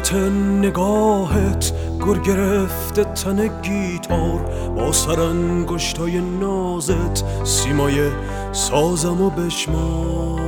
حرارت نگاهت گر گرفته تن گیتار، با سرانگشتای نازت سیمای سازمو بشمار.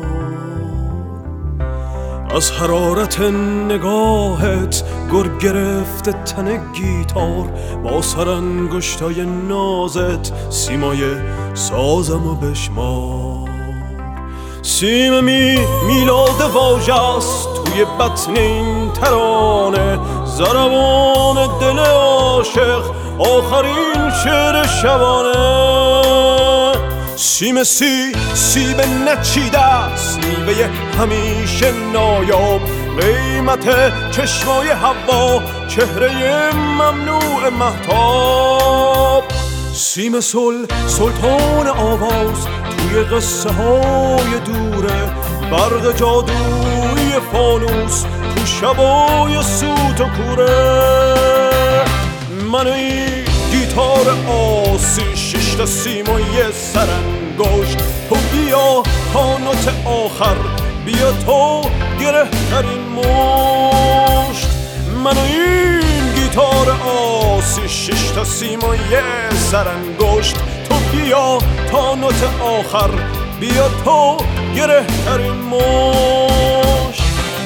از حرارت نگاهت گر گرفته تن گیتار، با سرانگشتای نازت سیمای سازمو بشمار. سیم میلاد واژه‌ست توی بطن این ترانه، ضربان دل عاشق آخرین شعر شبانه. سیم سیب نچیده است میوه همیشه نایاب، قیمت چشمای حوا چهره ممنوع مهتاب. سیم سلطان آواز توی قصه های دوره، برق جادویی فانوس تو شبای سوت و کوره. من این گیتار آسی ششتا سیم و یه سرانگشت، تو بیا تا نوت آخر، بیا تو گره ترین مشت. من این گیتار آسی ششتا سیم و یه سرانگشت، تو بیا تا نوت آخر، بیا تو گره ترین مشت.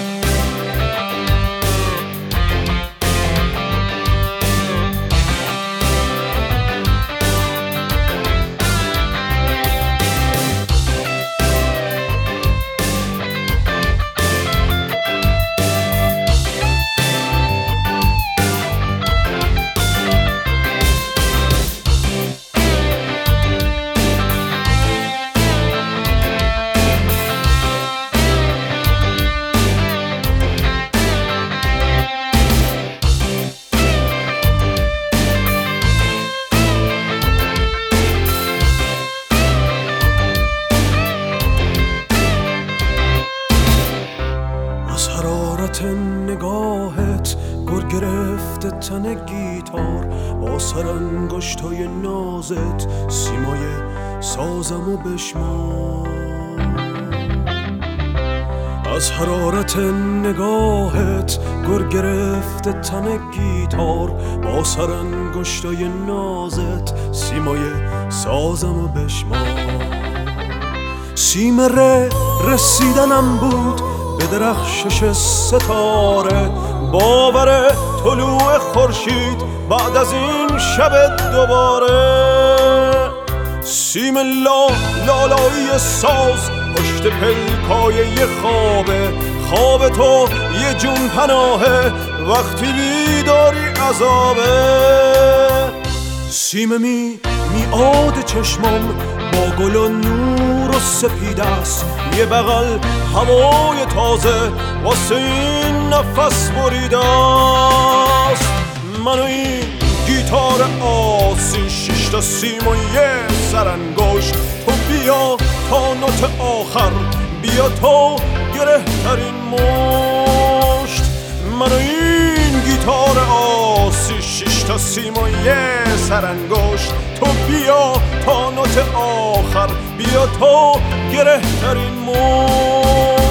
از حرارت نگاهت گر گرفته تن گیتار، با سرانگشتای نازت سیمای سازمو بشمار. از حرارت نگاهت گر گرفته تن گیتار، با سرانگشتای نازت سیمای سازمو بشمار. سیم رسیدنم بود به درخشش ستاره، باور طلوع خورشید بعد از این شب دوباره. سیم لالایی ساز پشت پلکای یه خوابه، خواب تو یه جون پناهه وقتی بیداری عذابه. سیم میعاد چشمم با گل و نور و سپید است، یه بغل هوای تازه واسه این نفس بریده است. من و این گیتار آسی ششتا سیم و یه سرانگشت، تو بیا تا نوت آخر، بیا تو گره ترین مشت. من و این گیتار آسی ششتا سیم و یه سرانگشت، تو بیا تا نوت آخر، بیا تو گره ترین مشت.